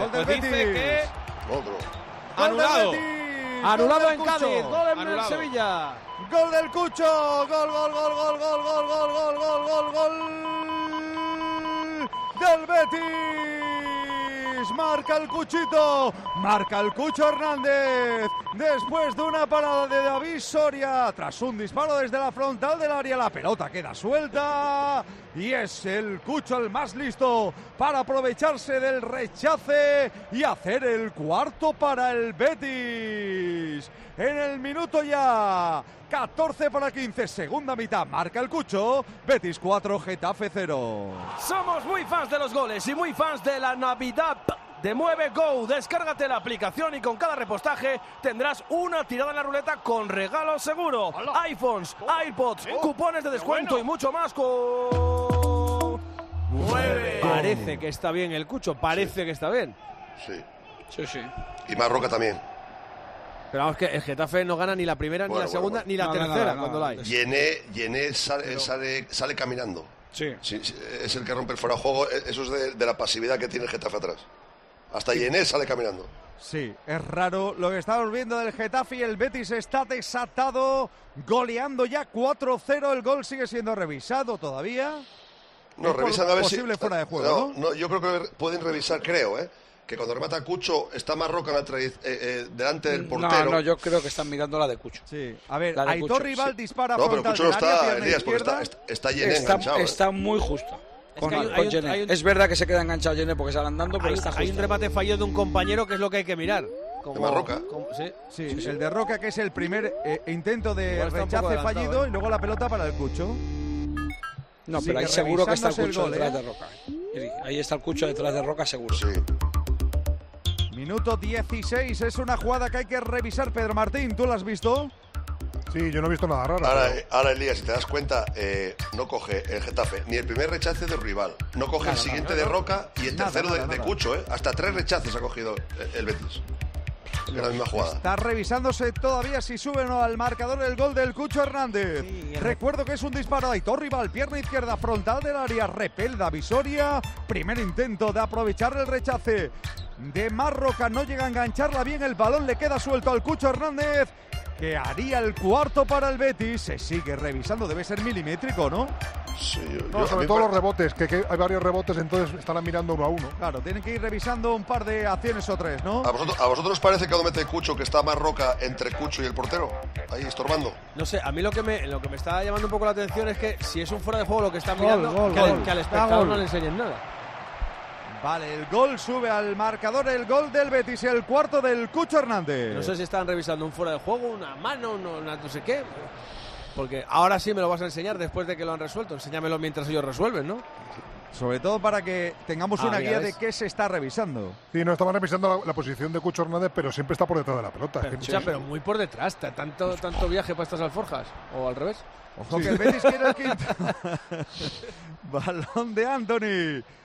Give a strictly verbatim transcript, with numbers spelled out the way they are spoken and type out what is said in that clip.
Gol del pues dice Betis. que Otro. anulado. Anulado en Cádiz, gol en el Sevilla. Gol del Cucho, gol, gol, gol, gol, gol, gol, gol, gol, gol, gol, gol del Betis. Marca el Cuchito, marca el Cucho Hernández. Después de una parada de David Soria, tras un disparo desde la frontal del área, la pelota queda suelta y es el Cucho el más listo para aprovecharse del rechace y hacer el cuarto para el Betis. En el minuto ya catorce para quince, segunda mitad, marca el Cucho. Betis cuatro, Getafe cero. Somos muy fans de los goles y muy fans de la Navidad de Mueve Go. Descárgate la aplicación y con cada repostaje tendrás una tirada en la ruleta con regalo seguro. Hola. iPhones, iPods, ¿Eh? cupones de descuento bueno. y mucho más con Mueve. Parece que está bien el Cucho, parece sí. que está bien. Sí. Sí, sí. Y Marroca también. Pero vamos, que el Getafe no gana ni la primera, bueno, ni la bueno, segunda, bueno. ni la no, tercera no, no, no, cuando no, la hay. Yené, Yené sale, Pero... sale, sale caminando. Sí. sí. Es el que rompe el fuera de juego. Eso es de, de la pasividad que tiene el Getafe atrás. Hasta Yené sale caminando. Sí, es raro lo que estamos viendo del Getafe y el Betis está desatado, goleando ya cuatro cero. El gol sigue siendo revisado todavía. No, revisan a ver si... Posible fuera de juego, no, ¿no? No, yo creo que pueden revisar, creo, ¿eh? Que cuando remata Cucho está Marroca en la eh, eh, delante del portero. No, no, yo creo que están mirando la de Cucho. Sí, a ver, Aitor Rival sí. dispara no, pero Cucho no está, Elías, porque izquierda. está, está, está Yené está, enganchado. Está ¿eh? muy justo. Es, con, que hay, con hay un, Yené. Hay un, es verdad que se queda enganchado Yené porque sale andando, pero hay, está justo. Hay un remate fallo de un compañero que es lo que hay que mirar. Como, ¿De Marroca? Como, sí. Sí, sí, sí, el de Roca, que es el primer eh, intento de rechace fallido, ¿eh? Y luego la pelota para el Cucho. No, pero ahí seguro que está el Cucho el detrás ¿eh? de Roca. Ahí está el Cucho detrás de Roca, seguro. Sí. Minuto dieciséis, es una jugada que hay que revisar, Pedro Martín, ¿tú la has visto? Sí, yo no he visto nada raro. Ahora, pero... ahora Elías, si te das cuenta, eh, no coge el Getafe ni el primer rechace de Rival, no coge nada, el siguiente nada, de Roca y el nada, tercero nada, de, nada. de Cucho, ¿eh? Hasta tres rechaces ha cogido el, el Betis. En la misma jugada. Está revisándose todavía si sube o no al marcador el gol del Cucho Hernández. Sí, recuerdo que es un disparo de Aitor Rival, pierna izquierda, frontal del área, repelda Visoria. Primer intento de aprovechar el rechace de Marroca, no llega a engancharla bien, el balón le queda suelto al Cucho Hernández, que haría el cuarto para el Betis. Se sigue revisando, debe ser milimétrico, ¿no? Sí, yo, no, yo, sobre todo los rebotes, que, que hay varios rebotes, entonces estarán mirando uno a uno. Claro, tienen que ir revisando un par de acciones o tres, ¿no? ¿A vosotros, ¿a vosotros os parece que cuando mete Cucho que está Marroca entre Cucho y el portero? Ahí estorbando. No sé, a mí lo que me lo que me está llamando un poco la atención es que si es un fuera de juego lo que están mirando, gol, que, gol, al, que al espectador no le enseñen nada. Vale, el gol sube al marcador, el gol del Betis y el cuarto del Cucho Hernández. No sé si están revisando un fuera de juego, una mano, una, una, no sé qué. Porque ahora sí me lo vas a enseñar después de que lo han resuelto. Enséñamelo mientras ellos resuelven, ¿no? Sobre todo para que tengamos ah, una mira, guía ¿ves? de qué se está revisando. Sí, no, estaban revisando la, la posición de Cucho Hernández, pero siempre está por detrás de la pelota. Pero, escucha, sí. pero muy por detrás. Tanto, tanto viaje para estas alforjas. ¿O al revés? Ojo sí. que el Betis quiere el quinto. Balón de Anthony.